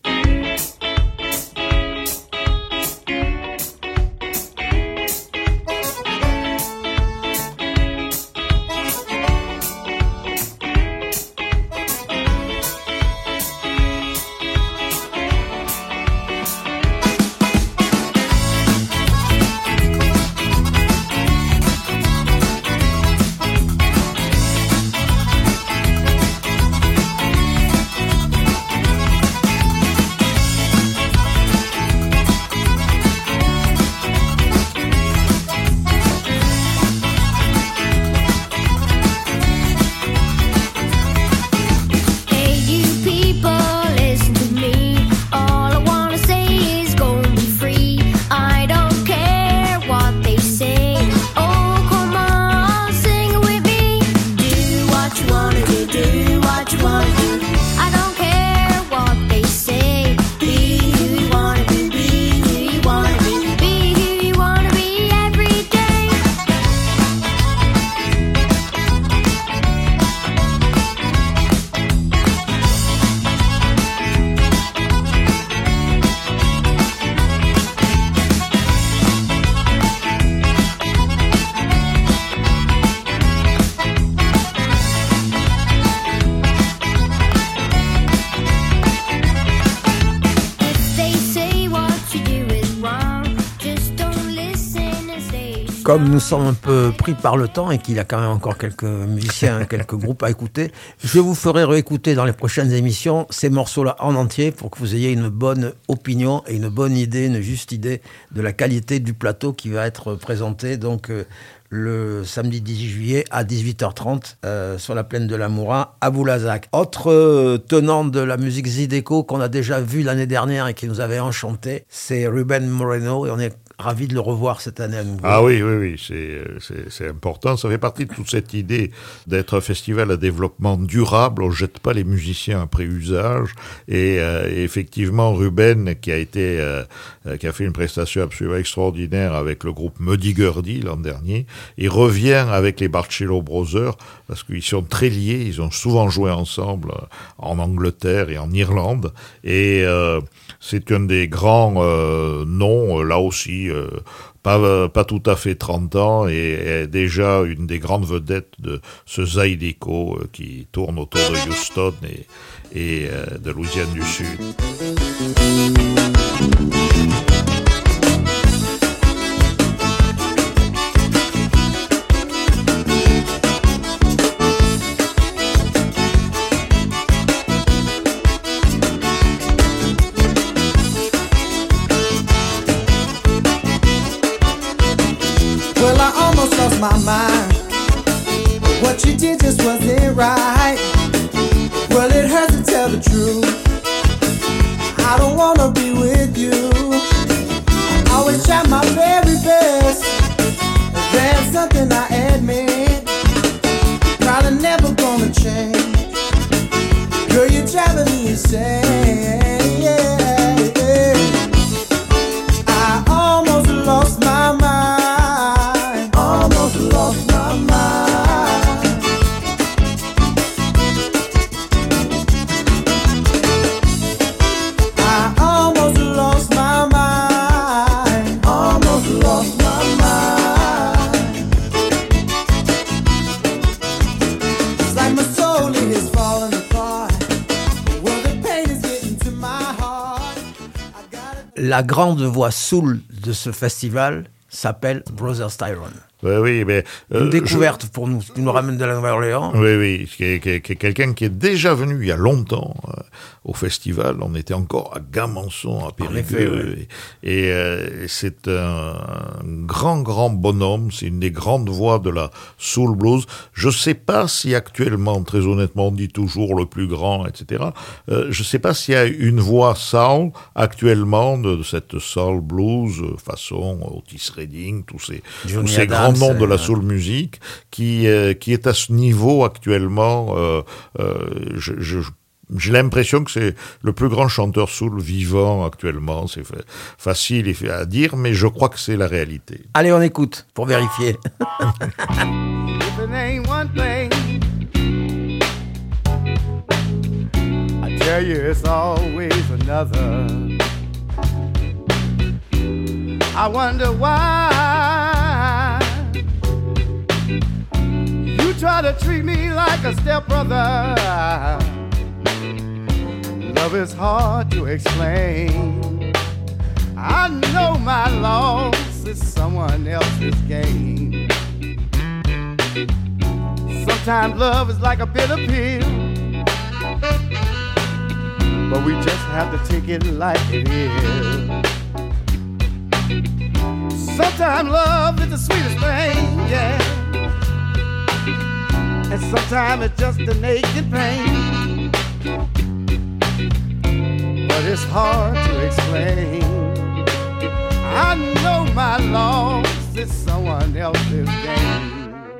Comme nous sommes un peu pris par le temps et qu'il y a quand même encore quelques musiciens, quelques groupes à écouter, je vous ferai réécouter dans les prochaines émissions ces morceaux-là en entier pour que vous ayez une bonne opinion et une bonne idée, une juste idée de la qualité du plateau qui va être présenté donc euh, le samedi dix-huit juillet à dix-huit heures trente euh, sur la plaine de la Moura à Boulazac. Autre euh, tenant de la musique Zydeco qu'on a déjà vu l'année dernière et qui nous avait enchanté, c'est Ruben Moreno et on est ravi de le revoir cette année à nouveau. Ah oui, oui, oui, c'est, c'est, c'est important. Ça fait partie de toute cette idée d'être un festival à développement durable. On ne jette pas les musiciens après usage. Et, euh, et effectivement, Ruben, qui a été, euh, qui a fait une prestation absolument extraordinaire avec le groupe Muddy Gurdy l'an dernier, il revient avec les Barcelo Brothers parce qu'ils sont très liés. Ils ont souvent joué ensemble en Angleterre et en Irlande. Et euh, c'est un des grands euh, noms, là aussi, euh, pas, pas tout à fait trente ans, et est déjà une des grandes vedettes de ce Zydeco euh, qui tourne autour de Houston et, et euh, de Louisiane du Sud. Well, I almost lost my mind. What you did just wasn't right. Well, it hurts to tell the truth. I don't wanna be with you. I always try my very best. There's something I admit, probably never gonna change. Girl, you're driving me insane. Yeah, yeah. I almost lost my mind. Almost lost my mind. I almost lost my mind. Almost lost my mind. It's like my soul is falling apart. Well, the pain is getting to my heart. I gotta La grande voix soul de ce festival s'appelle Brothers Tyrone. Oui, oui, mais... Une euh, découverte je... pour nous, tu nous ramènes de la Nouvelle-Orléans. Oui, oui, qui est, qui est, qui est quelqu'un qui est déjà venu il y a longtemps euh, au festival. On était encore à Gamançon, à Périgueux. Oui. Et, et euh, c'est un, un grand, grand bonhomme. C'est une des grandes voix de la soul blues. Je sais pas si actuellement, très honnêtement, on dit toujours le plus grand, et cetera. Euh, je sais pas s'il y a une voix soul actuellement de, de cette soul blues, façon Otis Redding, tous ces, tous ces Adams, grands noms de la soul music, qui, euh, qui est à ce niveau actuellement. Euh, euh, je, je, j'ai l'impression que c'est le plus grand chanteur soul vivant actuellement. C'est fa- facile à dire, mais je crois que c'est la réalité. Allez, on écoute pour vérifier. If it ain't one thing, I tell you it's always another. I wonder why you try to treat me like a stepbrother. Love is hard to explain. I know my loss is someone else's gain. Sometimes love is like a bitter pill, but we just have to take it like it is. Sometimes love is the sweetest thing, yeah, and sometimes it's just a naked pain. But it's hard to explain. I know my loss is someone else's gain.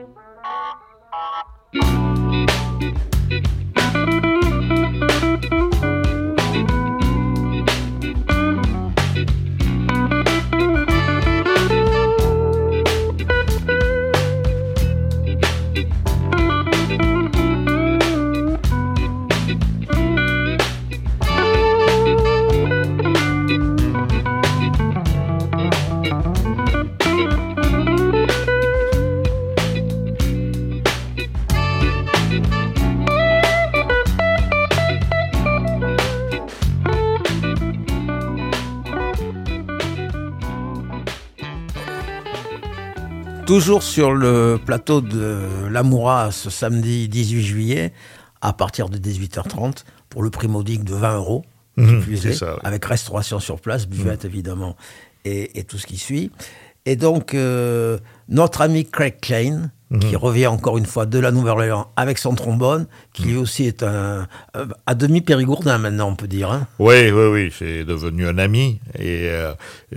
Toujours sur le plateau de l'Amoura ce samedi dix-huit juillet, à partir de dix-huit heures trente, pour le prix modique de vingt euros, Mmh, diffusé, c'est ça, oui. avec restauration sur place, buvette Mmh. évidemment, et, et tout ce qui suit. Et donc, euh, notre ami Craig Klein, mmh. qui revient encore une fois de la Nouvelle-Orléans avec son trombone, qui lui aussi est un, euh, à demi périgourdin maintenant, on peut dire. Hein. Oui, oui, oui, c'est devenu un ami. Et, euh,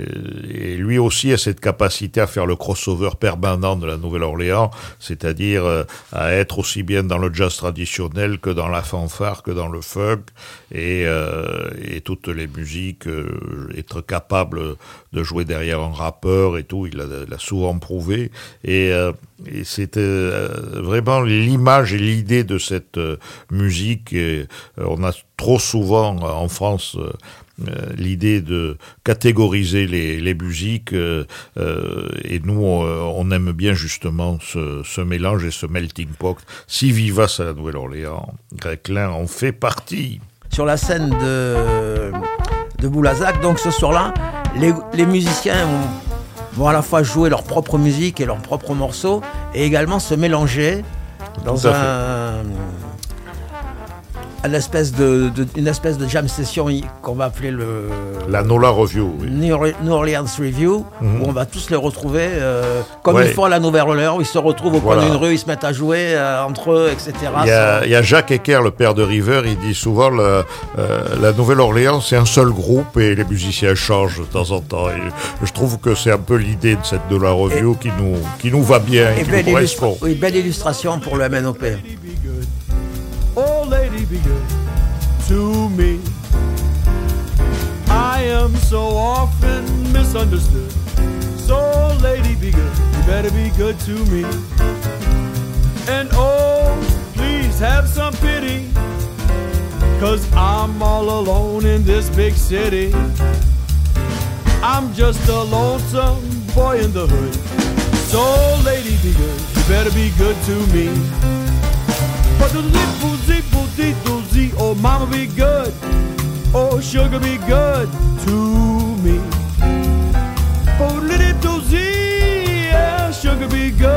et lui aussi a cette capacité à faire le crossover permanent de la Nouvelle-Orléans, c'est-à-dire euh, à être aussi bien dans le jazz traditionnel que dans la fanfare, que dans le funk, et, euh, et toutes les musiques, euh, être capable de jouer derrière un rappeur et tout, il l'a, l'a souvent prouvé. Et, euh, et c'était euh, vraiment l'image et l'idée de cette euh, musique. Et, euh, on a trop souvent euh, en France euh, euh, l'idée de catégoriser les, les musiques euh, euh, et nous euh, on aime bien justement ce, ce mélange et ce melting pot si vivace à la Nouvelle-Orléans. Craig Klein en fait partie. Sur la scène de, de Boulazac, donc ce soir-là, les, les musiciens ont, vont à la fois jouer leur propre musique et leurs propres morceaux, et également se mélanger dans un, une, espèce de, de, une espèce de jam session qu'on va appeler le... La Nola Review, oui. New Orleans Review, mm-hmm. où on va tous les retrouver, euh, comme ouais. ils font à la Nouvelle-Orléans, où ils se retrouvent au voilà. coin d'une rue, ils se mettent à jouer euh, entre eux, et cetera. Il y a, il y a Jacques Ecker, le père de River, il dit souvent la, euh, la Nouvelle-Orléans, c'est un seul groupe et les musiciens changent de temps en temps. Et je trouve que c'est un peu l'idée de cette Nola Review et, qui, nous, qui nous va bien et, et qui nous correspond. Oui, belle illustration pour le M N O P. Oh, lady, be good to me. I am so often misunderstood. So, lady, be good. You better be good to me. And oh, please have some pity, 'cause I'm all alone in this big city. I'm just a lonesome boy in the hood. So, lady, be good. You better be good to me. But the little zee, zee, zee, oh mama be good, oh sugar be good to me. Oh little zee, yeah, sugar be good.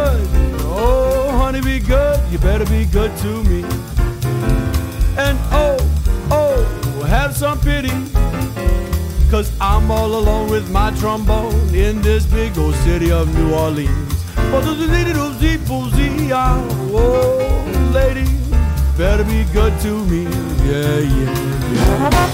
better be good to me. And oh, oh, have some pity, 'cause I'm all alone with my trombone in this big old city of New Orleans. Oh, lady, better be good to me. Yeah, yeah, yeah.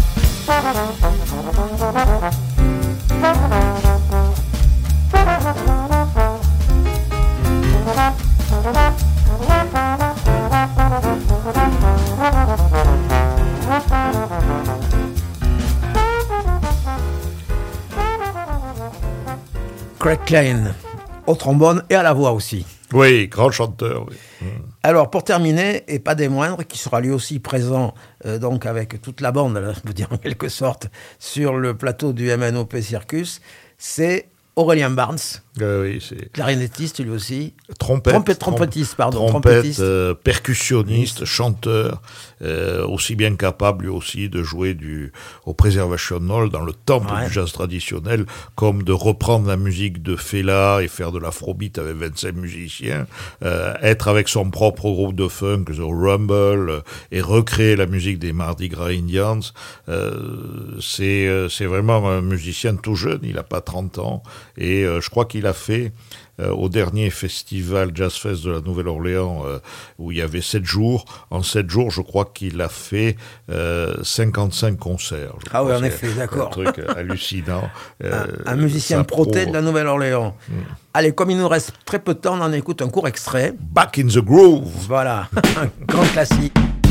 Craig Klein, au trombone et à la voix aussi. Oui, grand chanteur. Oui. Mmh. Alors, pour terminer, et pas des moindres, qui sera lui aussi présent, euh, donc avec toute la bande, là, je veux dire en quelque sorte, sur le plateau du M N O P Circus, c'est Aurélien Barnes, euh, oui, c'est... clarinettiste lui aussi. Trompette, Trompette, trompettiste, pardon. Trompette, trompettiste. Euh, percussionniste, chanteur, euh, aussi bien capable lui aussi de jouer du, au Preservation Hall dans le temple Ouais. du jazz traditionnel, comme de reprendre la musique de Fela et faire de l'afrobeat avec vingt-cinq musiciens, euh, être avec son propre groupe de funk, The Rumble, euh, et recréer la musique des Mardi Gras Indians. Euh, c'est, euh, c'est vraiment un musicien tout jeune, il n'a pas trente ans, et euh, je crois qu'il a fait euh, au dernier festival Jazz Fest de la Nouvelle-Orléans euh, où il y avait sept jours. En sept jours, je crois qu'il a fait euh, cinquante-cinq concerts. Je Ah oui, crois. en C'est effet, d'accord. Un truc hallucinant. Un, un musicien proté de la Nouvelle-Orléans. Mmh. Allez, comme il nous reste très peu de temps, on en écoute un court extrait. Back in the Groove. Voilà, un grand classique.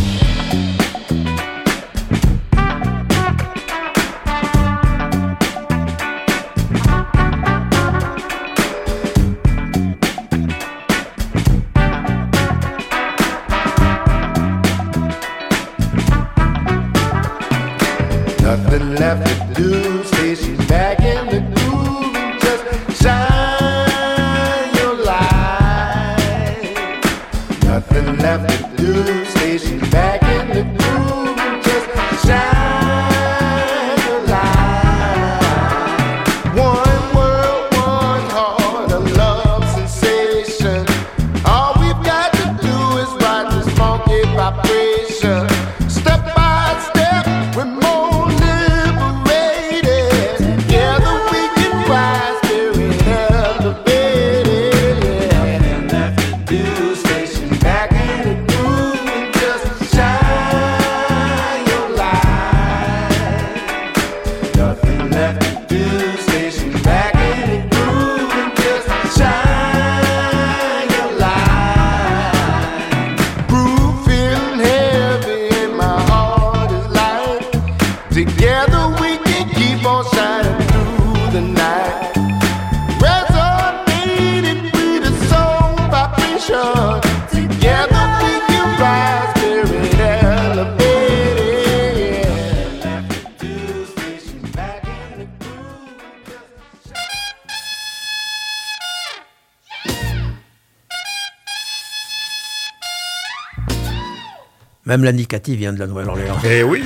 Nothing left to do, say she's back in the groove and just shine your light. Nothing left to do, say she's back in the groove and just shine your light. One world, one heart, a love sensation. All we've got to do is ride this funky vibration. Step by step, we're more Même l'indicatif vient de la Nouvelle-Orléans. Eh oui.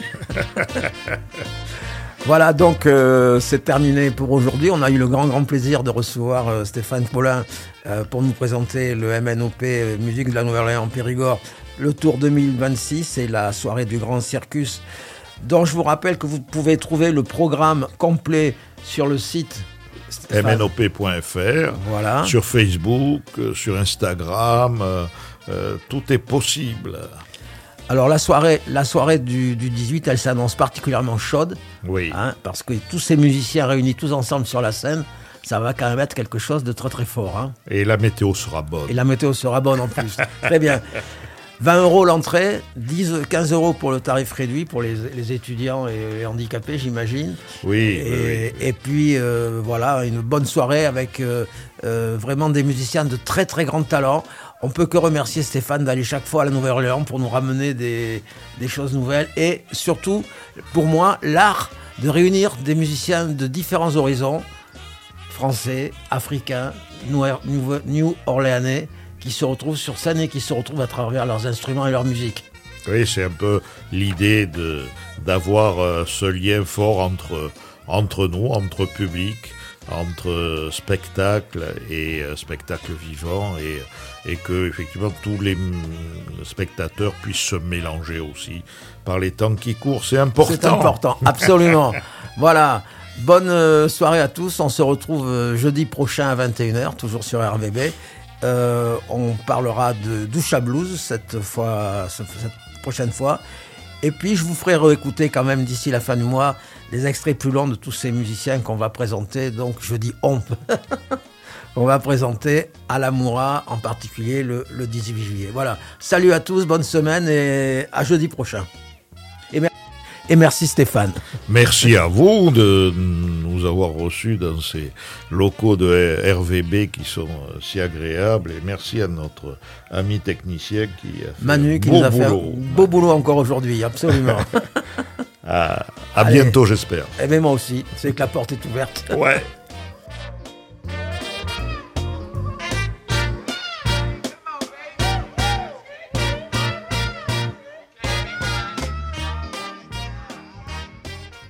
Voilà, donc euh, c'est terminé pour aujourd'hui. On a eu le grand, grand plaisir de recevoir euh, Stéphane Paulin euh, pour nous présenter le M N O P euh, Musique de la Nouvelle-Orléans Périgord, le Tour deux mille vingt-six et la soirée du Grand Circus, dont je vous rappelle que vous pouvez trouver le programme complet sur le site M N O P point F R, voilà. Sur Facebook, euh, sur Instagram, euh, euh, tout est possible. Alors la soirée, la soirée du, du dix-huit, elle s'annonce particulièrement chaude, oui. hein, parce que tous ces musiciens réunis tous ensemble sur la scène, ça va quand même être quelque chose de très très fort. Hein. Et la météo sera bonne. Et la météo sera bonne en plus. Très bien. vingt euros l'entrée, dix, quinze euros pour le tarif réduit pour les, les étudiants et les handicapés, j'imagine. Oui. Et, oui, oui. et puis euh, voilà, une bonne soirée avec euh, euh, vraiment des musiciens de très très grand talent. On peut que remercier Stéphane d'aller chaque fois à la Nouvelle-Orléans pour nous ramener des, des choses nouvelles. Et surtout, pour moi, l'art de réunir des musiciens de différents horizons, français, africains, new-orléanais, qui se retrouvent sur scène et qui se retrouvent à travers leurs instruments et leur musique. Oui, c'est un peu l'idée de, d'avoir euh, ce lien fort entre, entre nous, entre public, entre spectacle et euh, spectacle vivant et, et que effectivement tous les mm, spectateurs puissent se mélanger aussi par les temps qui courent. C'est important. C'est important, absolument. Voilà. Bonne euh, soirée à tous. On se retrouve euh, jeudi prochain à vingt et une heures, toujours sur R V B. Euh, on parlera de Dusha Blues cette fois, cette prochaine fois. Et puis, je vous ferai réécouter quand même d'ici la fin du mois les extraits plus longs de tous ces musiciens qu'on va présenter. Donc, je dis on. On va présenter à l'Amoura, en particulier le, le dix-huit juillet. Voilà. Salut à tous, bonne semaine et à jeudi prochain. Et, mer- et merci Stéphane. Merci à vous de nous avoir reçus dans ces locaux de R V B qui sont si agréables. Et merci à notre ami technicien qui a fait Manu un qui beau nous a fait un boulot. beau boulot encore aujourd'hui, absolument. À, à Allez. bientôt, j'espère. Et bien moi aussi, c'est que la porte est ouverte. Ouais.